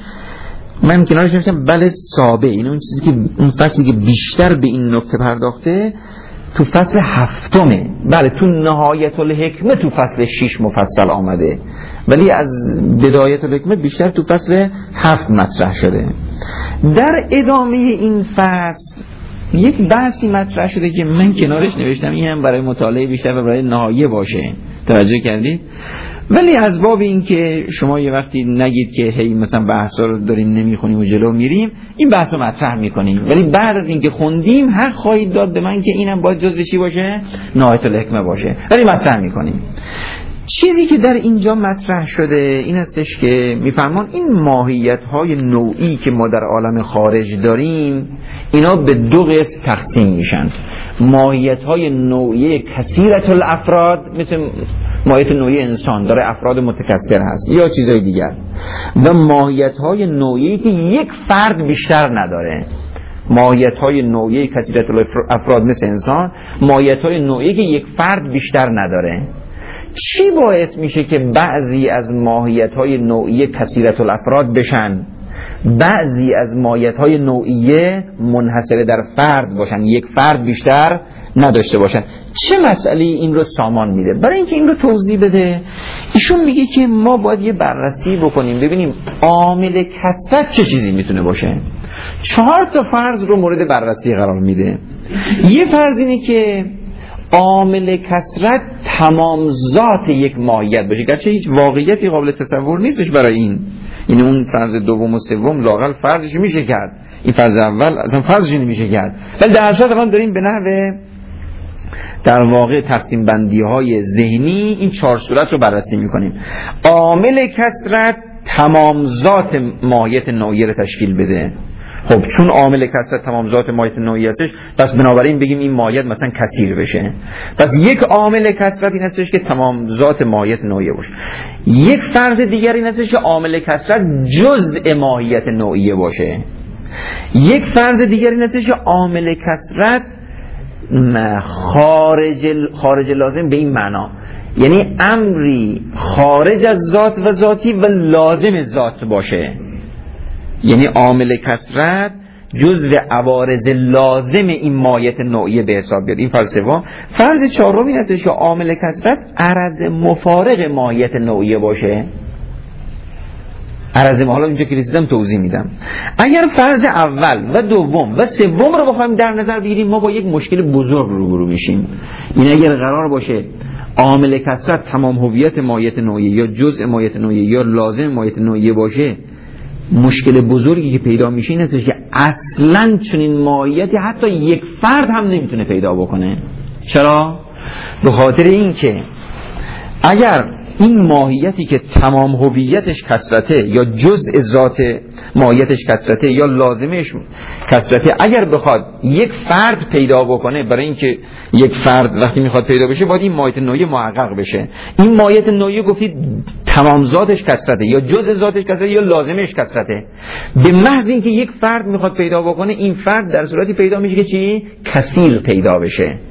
من کنارش نوشتم بله سابع، این اون چیزی که اون فصلی که بیشتر به این نکته پرداخته تو فصل 7، بله تو نهایت الحکمه تو فصل 6 مفصل آمده، ولی از بدایت الحکمه بیشتر تو فصل 7 مطرح شده. در ادامه این فصل یک بحثی مطرح شده که من کنارش نوشتم این هم برای مطالعه بیشتر و برای نهایه باشه، توجه کردید؟ ولی از باب این که شما یه وقتی نگید که هی مثلا بحثا رو داریم نمیخونیم و جلو میریم، این بحث رو مطرح میکنیم، ولی بعد از این که خوندیم حق خواهید داد به من که اینم باید جزء چی باشه؟ نهایت الحکمه باشه، ولی مطرح میکنیم. چیزی که در اینجا مطرح شده این هستش که میفرمان این ماهیت‌های نوعی که ما در عالم خارج داریم اینا به دو قسم تقسیم میشن. ماهیت‌های نوعی کثیرة الافراد، مثل ماهیت نوعی انسان داره افراد متکثر هست یا چیزای دیگر، و ماهیت‌های نوعی که یک فرد بیشتر نداره. ماهیت‌های نوعی کثیرة الافراد مثل انسان، ماهیت‌های نوعی که یک فرد بیشتر نداره. چی باعث میشه که بعضی از ماهیت‌های نوعی کثیرة الافراد بشن، بعضی از ماهیت‌های نوعیه منحصره در فرد باشن، یک فرد بیشتر نداشته باشن؟ چه مسئله این رو سامان میده؟ برای اینکه این رو توضیح بده ایشون میگه که ما باید یه بررسی بکنیم ببینیم عامل کثرت چه چیزی میتونه باشه. 4 تا فرض رو مورد بررسی قرار میده. یه فرض اینه که عامل کثرت تمام ذات یک ماهیت باشه، گرچه هیچ واقعیتی قابل تصور نیستش برای این. یعنی اون فرض دوم و سوم لااقل فرضش میشه کرد، این فرض اول اصلا فرضش نمیشه کرد، ولی در اصل الان داریم به نحو در واقع تقسیم بندی های ذهنی این 4 صورت رو بررسی میکنیم. عامل کثرت تمام ذات ماهیت نوعی رو تشکیل بده. خب چون عامل کثرت تمام ذات ماهیت نوعی هستش، پس بنابراین بگیم این ماهیت مثلا کثیر بشه. پس یک عامل کثرت این هستش که تمام ذات ماهیت نوعی باشه. یک فرض دیگر این هستش که عامل کثرت جزء ماهیت نوعی باشه. یک فرض دیگر این هستش که عامل کثرت خارج لازم به این معنا، یعنی امری خارج از ذات و ذاتی و لازم ذات باشه. یعنی عامل کثرت جزء عوارض لازم این ماهیت نوعی به حساب بیاد. این فرض سوم. فرض چهارم این است که عامل کثرت عرض مفارق ماهیت نوعی باشه. عرض حالا اینجا که رسیدم توضیح میدم. اگر فرض اول و دوم و سوم رو بخوایم در نظر بگیریم ما با یک مشکل بزرگ روبرو میشیم. این اگر قرار باشه عامل کثرت تمام هویت ماهیت نوعی یا جزء ماهیت نوعی یا لازم ماهیت نوعی باشه، مشکل بزرگی که پیدا میشه این است که اصلاً چنین ماهیتی حتی یک فرد هم نمیتونه پیدا بکنه. چرا؟ به خاطر این که اگر این ماهیتی که تمام هویتش کثرته یا جزء ذات ماهیتش کثرته یا لازمش کثرته، اگر بخواد یک فرد پیدا بکنه، برای اینکه یک فرد وقتی میخواد پیدا بشه باید این ماهیت نوعی محقق بشه. این ماهیت نوعی گفتید تمام ذاتش کثرته یا جزء ذاتش کثرته یا لازمش کثرته. به محض اینکه یک فرد میخواد پیدا بکنه، این فرد در صورتی پیدا میشه که چی؟ کثیر پیدا بشه.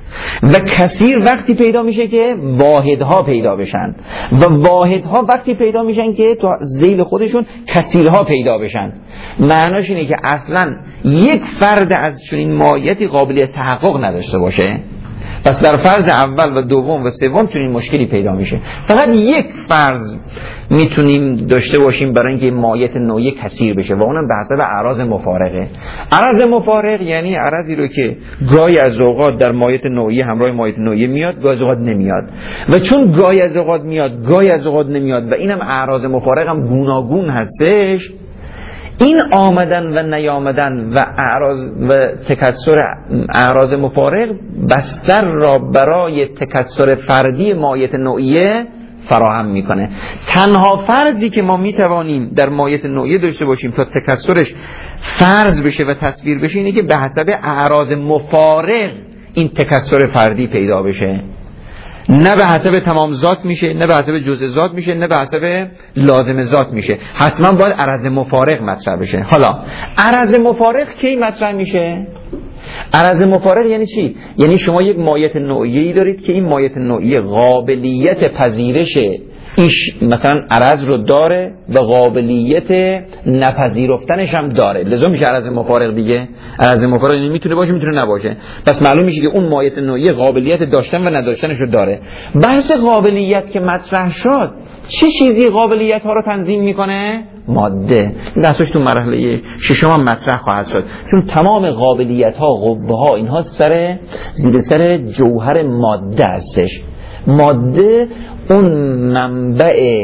و کثیر وقتی پیدا میشه که واحدها پیدا بشن و واحدها وقتی پیدا میشن که تو ذیل خودشون کثیرها پیدا بشن. معناش اینه که اصلا یک فرد از چنین ماهیتی قابلیت تحقق نداشته باشه، پس در فرض اول و دوم و سوم چنین مشکلی پیدا میشه. فقط یک فرض میتونیم داشته باشیم برای اینکه ماهیت نوعی کثیر بشه و اونم به حسب اعراض مفارقه. اعراض مفارق یعنی اعراضی رو که گاهی از اوقات در ماهیت نوعی همراه ماهیت نوعی میاد، گاهی از اوقات نمیاد، و چون گاهی از اوقات میاد گاهی از اوقات نمیاد و اینم اعراض مفارق هم گوناگون هستش، این آمدن و نیامدن و اعراض و تکثر اعراض مفارق بستر را برای تکثر فردی ماهیت نوعیه فراهم میکنه. تنها فرضی که ما میتوانیم در ماهیت نوعیه داشته باشیم تا تکثرش فرض بشه و تصویر بشه اینه که به حسب اعراض مفارق این تکثر فردی پیدا بشه، نه به حسب تمام ذات میشه، نه به حسب جزء ذات میشه، نه به حسب لازم ذات میشه. حتما باید عرض مفارق مطرح بشه. حالا عرض مفارق کی مطرح میشه؟ عرض مفارق یعنی چی؟ یعنی شما یک ماهیت نوعیه‌ای دارید که این ماهیت نوعیه قابلیت پذیرش ایش مثلا عرض رو داره و قابلیت نپذیرفتنش هم داره، لذا میشه عرض مفارق دیگه. عرض مفارق یعنی میتونه باشه میتونه نباشه، پس معلوم میشه که اون ماهیت نوعی قابلیت داشتن و نداشتنش رو داره. بحث قابلیت که مطرح شد، چه چیزی قابلیت ها رو تنظیم میکنه؟ ماده. این دستش تو مرحله ششم هم مطرح خواهد شد، چون تمام قابلیت ها، قوه ها، اینها زیر سر جوهر ماده هستش. ماده اون منبع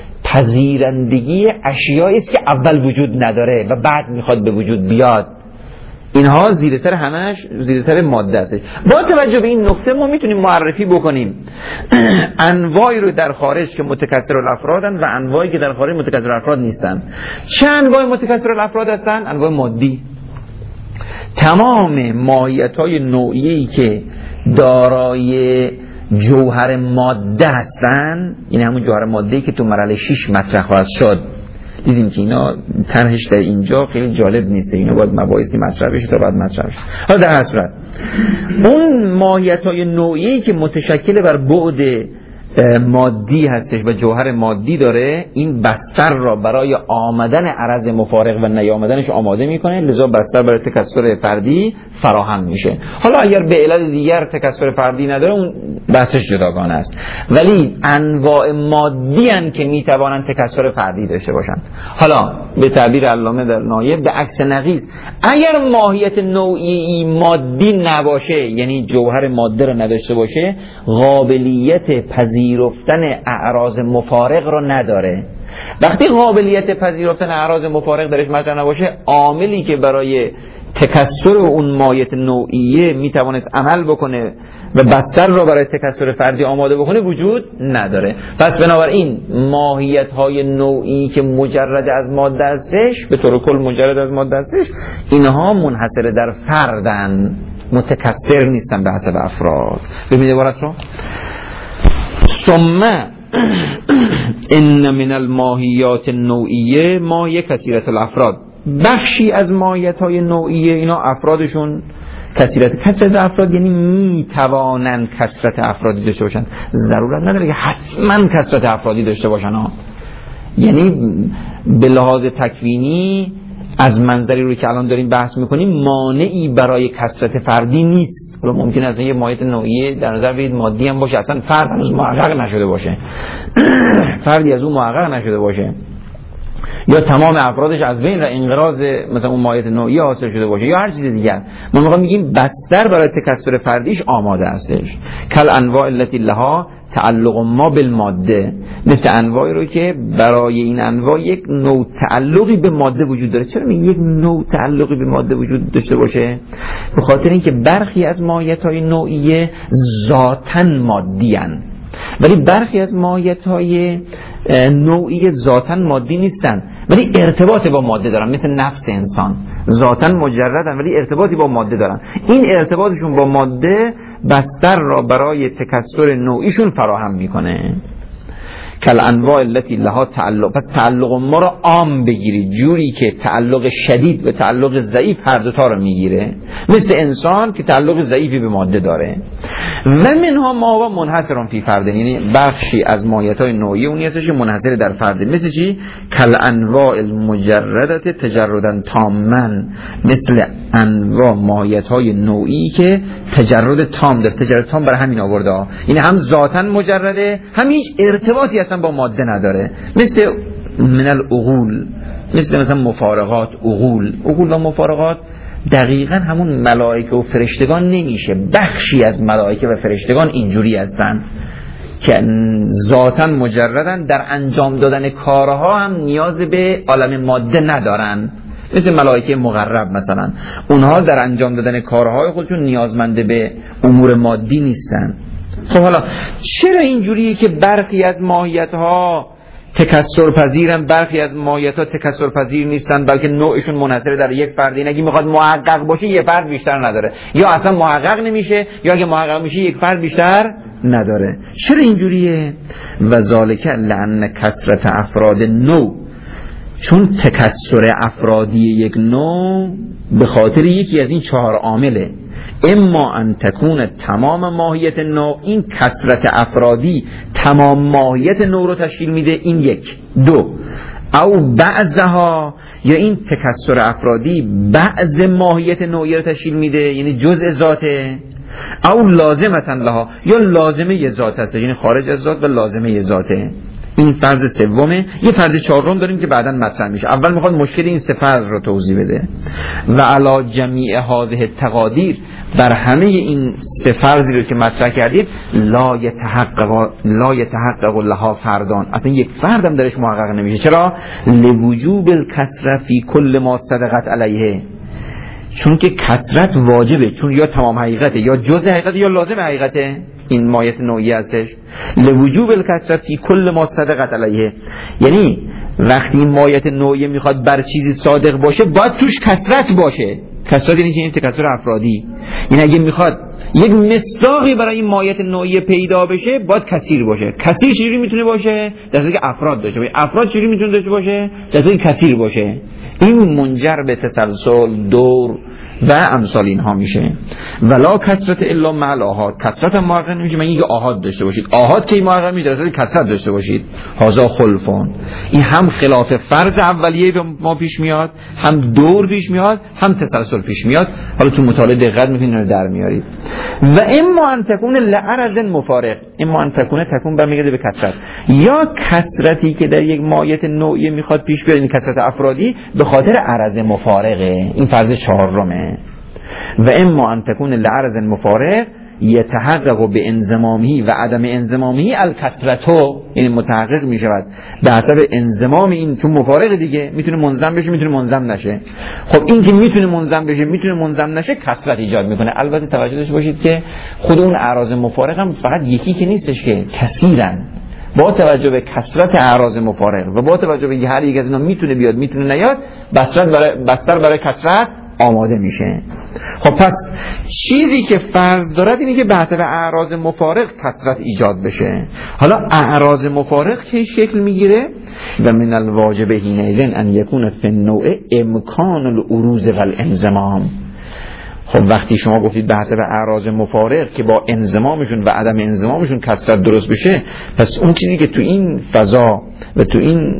پذیرندگی اشیایی است که اول وجود نداره و بعد میخواد به وجود بیاد. اینها زیر سر همش زیر سر ماده است. با توجه به این نکته ما میتونیم معرفی بکنیم انواعی رو در خارج که متکثر الافرادن و انواعی که در خارج متکثر الافراد نیستن. چه انواع متکثر الافراد هستن؟ انواع مادی. تمام ماهیت‌های نوعیه‌ای که دارای جوهر ماده هستن، این همون جوهر ماده‌ای که تو مرحله 6 مطرح خواهد شد. دیدیم که اینا طرحش در اینجا خیلی جالب نیست، اینا باید مباحثی مطرح بشه تا بعد مطرح بشه. حالا در هر صورت اون ماهیت‌های نوعیه‌ای که متشکل بر بعد مادی هستش و جوهر مادی داره، این بستر را برای آمدن عرض مفارق و نیامدنش آماده میکنه، لذا بستر برای تکثر فردی فراهم میشه. حالا اگر به علت دیگر تکثر فردی نداره اون بحثش جداگانه است، ولی انواع مادی هن که میتوانند تکثر فردی داشته باشند. حالا به تعبیر علامه در نایه به عکس نقیض، اگر ماهیت نوعی مادی نباشه، یعنی جوهر ماده رو نداشته باشه، قابلیت پذیرفتن اعراض مفارق رو نداره. وقتی قابلیت پذیرفتن اعراض مفارق درش مطرح نباشه، عاملی که برای تکثر اون ماهیت نوعیه میتوانست عمل بکنه و بستر رو برای تکثر فردی آماده بکنه وجود نداره. پس بنابراین ماهیت های نوعی که مجرد از ماده هستش، به طور کل مجرد از ماده هستش، اینها منحصر در فردن، متکثر نیستن به حسب افراد. ببینید عبارت رو: ثم ان من الماهیات النوعیه ماهیه کثیرت الافراد. بخشی از ماهیت های نوعیه اینا افرادشون کثرت افراد یعنی میتوانن کثرت افرادی داشته باشن، ضرورت نداره که حتما کثرت افرادی داشته باشن ها. یعنی به لحاظ تکوینی از منظری رو که الان داریم بحث میکنیم مانعی برای کثرت فردی نیست. حالا ممکن است یه ماهیت نوعیه در نظر بگیرید مادی هم باشه، اصلا فرد هنوز محقق نشده باشه، فردی از اون محقق نشده باشه، یا تمام افرادش از بین انقراض مثلا اون ماهیت نوعیه حاصل شده باشه، یا هر چیز دیگر. ما میگیم بستر برای تکثر فردیش آماده هستش. کل انواع التي لها تعلق ما بالماده، مثل انواعی رو که برای این انواع یک نوع تعلقی به ماده وجود داره. چرا میگه یک نوع تعلقی به ماده وجود داشته باشه؟ به خاطر اینکه برخی از ماهیت‌های نوعیه ذاتاً مادی هستند، ولی برخی از ماهیت‌های نوعی ذاتاً مادی نیستن ولی ارتباط با ماده دارن، مثل نفس انسان ذاتاً مجردن ولی ارتباطی با ماده دارن. این ارتباطشون با ماده بستر را برای تکثر نوعیشون فراهم میکنه. کل انواع التي لها تعلق. پس تعلق ما رو عام بگیرید، جوری که تعلق شدید به تعلق ضعیف هر دو تا رو میگیره، مثل انسان که تعلق ضعیفی به ماده داره. و منها ما و منحصر فی فرد، یعنی بخشی از ماهیت‌های نوعی اونی هستش منحصر در فرد. مثل چی؟ کل انواع المجردت تجردا تاما، مثل انواع ماهیت‌های نوعی که تجرد تام داره. تجرد تام برای همین آورده، یعنی هم ذاتاً مجرده، هم هیچ ارتباطی اصلا با ماده نداره. مثل من العقول، مثلا مفارقات. عقول و مفارقات دقیقاً همون ملائکه و فرشتگان نمیشه. بخشی از ملائکه و فرشتگان اینجوری هستن که ذاتاً مجردن، در انجام دادن کارها هم نیاز به عالم ماده ندارن. مثل ملائکه مقرب مثلا، اونها در انجام دادن کارهای خودشون نیازمنده به امور مادی نیستن. خب حالا چرا اینجوریه که برخی از ماهیت‌ها تکثر پذیرن، برخی از ماهیت‌ها تکثر پذیر نیستن، بلکه نوعشون منحصر در یک فرد؟ این اگه میخواد محقق باشه یه فرد بیشتر نداره، یا اصلا محقق نمیشه، یا اگه محقق میشه یک فرد بیشتر نداره. چرا اینجوریه؟ و ذالک لأن کثرت افراد نوع، چون تکثر افرادی یک نوع به خاطر یکی از این 4 عامله. اما ان تکون تمام ماهیت نوع، این کثرت افرادی تمام ماهیت نوع رو تشکیل میده، این 1. 2 او بعضها، یا این تکثر افرادی بعض ماهیت نوعی رو تشکیل میده، یعنی جزء ذاته. او لازمتا لها، یا لازمه ذات هست، یعنی خارج از ذات و لازمه ذاته. این فرض سومه. یه فرض 4م داریم که بعداً مطرح میشه. اول میخواد مشکل این 3 فرض رو توضیح بده. و علی جمیع هذه التقادیر، بر همه این 3 فرضی رو که مطرح کردید، لا یتحقق لها فردان، اصلا یک فرد هم درش محقق نمیشه. چرا؟ لوجوب الکثرة فی کل ما صدقت علیه، چون که کثرت واجبه، چون یا تمام حقیقته، یا جزء حقیقته، یا لازم حقیقته. این مایت نوعی هستش. لوجوب الکثرة فی کل ما صدقت علیه، یعنی وقتی این مایت نوعی میخواد بر چیزی صادق باشه باید توش کثرت باشه. کثرت یعنی چه؟ تکثر افرادی. یعنی اگه میخواد یک مصداقی برای این مایت نوعی پیدا بشه باید کثیر باشه. کثیر چجوری میتونه باشه؟ در صورتی که افراد داشته باشه. افراد چجوری میتونه داشته باشه؟ در صورتی که کثیر باشه. این منجر به تسلسل، دور و امثال اینها میشه. ولا کثرت الا مع الاحاد، کثرت هم محقق نمیشه مگر اینکه احاد داشته باشید. احاد که محقق میشه در صورتی کثرت داشته باشید. هذا خلفون، این هم خلاف فرض اولیه به ما پیش میاد، هم دور پیش میاد، هم تسلسل پیش میاد. حالا تو مطالعه دقت میکنید رو در میارید. و اما ان تکون لعرض مفارق، اما ان تکون برمیگرده به کثرت، یا کثرتی که در یک مایت نوعی میخواد پیش بیاد، این کثرت افرادی به خاطر عرض مفارقه. این فرض 4مه. و اما ان تکون لعرض مفارق یتحقق به انضمامی و عدم انضمامی الکثرتو، یعنی متحقق می شود به حسب انضمام این، چون مفارق دیگه میتونه منضم بشه میتونه منضم نشه. خب این که میتونه منضم بشه میتونه منضم نشه کثرت ایجاد میکنه. البته توجه داشته باشید که خود اون اعراض مفارق هم فقط یکی که نیستش که کثیرن. با توجه به کثرت اعراض مفارق و با توجه به هر یک از اینا میتونه بیاد میتونه نیاد، بستر برای کثرت آماده میشه. خب پس چیزی که فرض دارد اینه که به حسب اعراض مفارق کثرت ایجاد بشه. حالا اعراض مفارق که شکل میگیره؟ و من الواجب حینئذ ان یکون فی النوع امکان العروض والانضمام. خب وقتی شما گفتید به حسب اعراض مفارق که با انضمامشون و عدم انضمامشون کثرت درست بشه، پس اون چیزی که تو این فضا و تو این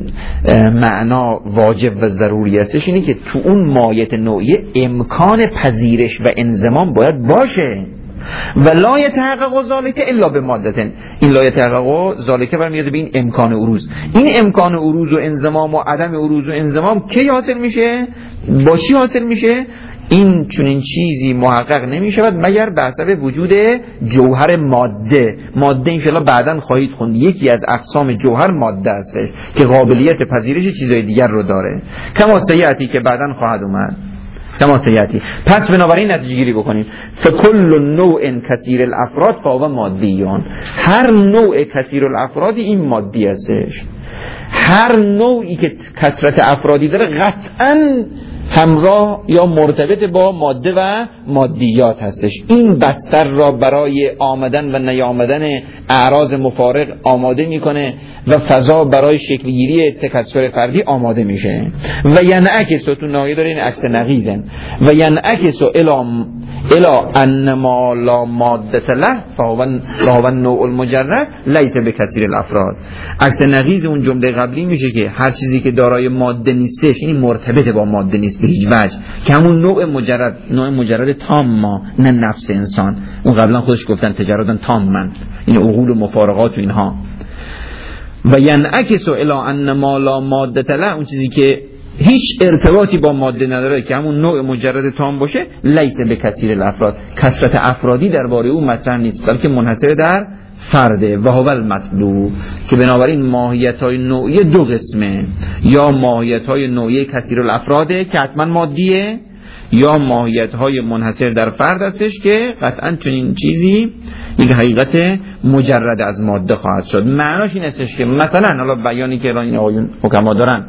معنا واجب و ضروری هستش اینه که تو اون مایت نوعی امکان پذیرش و انضمام باید باشه. و لا یتحقق ذالک الا بمادتن، این لا یتحقق ذالک برمیاد به این امکان عروض. این امکان عروض و انضمام و عدم عروض و انضمام کی حاصل میشه؟ با چی حاصل میشه؟ این چنین چیزی محقق نمی شود مگر به حسب وجود جوهر ماده. ماده انشاءالله بعداً خواهید خوند، یکی از اقسام جوهر ماده است که قابلیت پذیرش چیزهای دیگر رو داره، کما سیاتی که بعداً خواهد اومد. کما سیاتی. پس بنابراین نتیجه گیری بکنیم فکل نوع کثیر الافراد فهو مادیون، هر نوع کثیر الافرادی این مادی هستش. هر نوعی که کثرت افرادی داره قطعاً همراه یا مرتبط با ماده و مادیات هستش. این بستر را برای آمدن و نیامدن اعراض مفارق آماده میکنه و فضا برای شکلگیری تکثر فردی آماده میشه. و ینعکس، تو نهایه داره این عکس نقیزن، و ینعکس الا ان ما لا مادة له فهو النوع المجرد لیس بکثیر الافراد. عکس نقیز اون جمله قبلی میشه که هر چیزی که دارای ماده نیستش، این مرتبط با ماده نیست به هیچ وجه، که همون نوع مجرد تام، نه نفس انسان. اون قبلا خودش گفتن تجردن تام، من این عقول و مفارقات و اینها. و ینعکس الی ان ما لا ماده له، اون چیزی که هیچ ارتباطی با ماده نداره که همون نوع مجرد تام باشه، لیس به کثیر الافراد، کثرت افرادی درباره او مطرح نیست، بلکه منحصر در فرده. و هو المطلوب، که بنابراین ماهیت‌های نوعی دو قسمه، یا ماهیت‌های نوعی کثیر الافراده که حتما مادیه، یا ماهیت‌های منحصر در فرد هستش که قطعاً چنین چیزی یک حقیقت مجرد از ماده خواهد شد. معناش این هستش که مثلا حالا بیانی که الان این آقایون حکما دارن،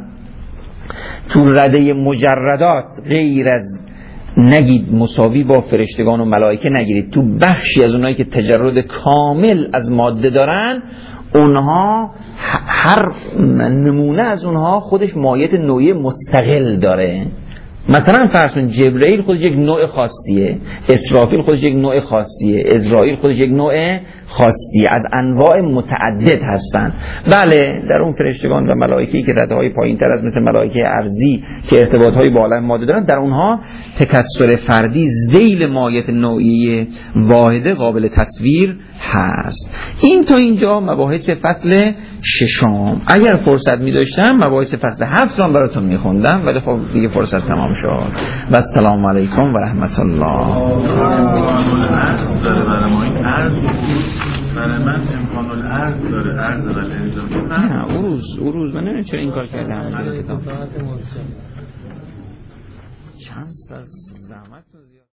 تو رده مجردات غیر از نگید مساوی با فرشتگان و ملائکه نگیرید، تو بخشی از اونایی که تجرد کامل از ماده دارن، اونها هر نمونه از اونها خودش ماهیت نوعی مستقل داره. مثلا فرضون جبرئیل خودش یک نوع خاصیه، اسرافیل خودش یک نوع خاصیه، ازرائیل خودش یک نوع خاصیه، از انواع متعدد هستن. بله در اون فرشتگان و ملائکه‌ای که رده‌های پایین‌تر از مثل ملائکه ارضی که ارتباط‌های با عالم ماده دارن، در اونها تکثر فردی ذیل ماهیت نوعی واحده قابل تصویر هست. این تا اینجا مباحث فصل ششم. اگر فرصت می‌داشتم مباحث فصل 7 رو براتون می‌خوندم، ولی خب دیگه فرصت تمام شد. و السلام علیکم و رحمت الله. برای من امکان العرض داره، عرض ولی نه عروض من نمیدونم چرا این کار کردم. چند سال زحمت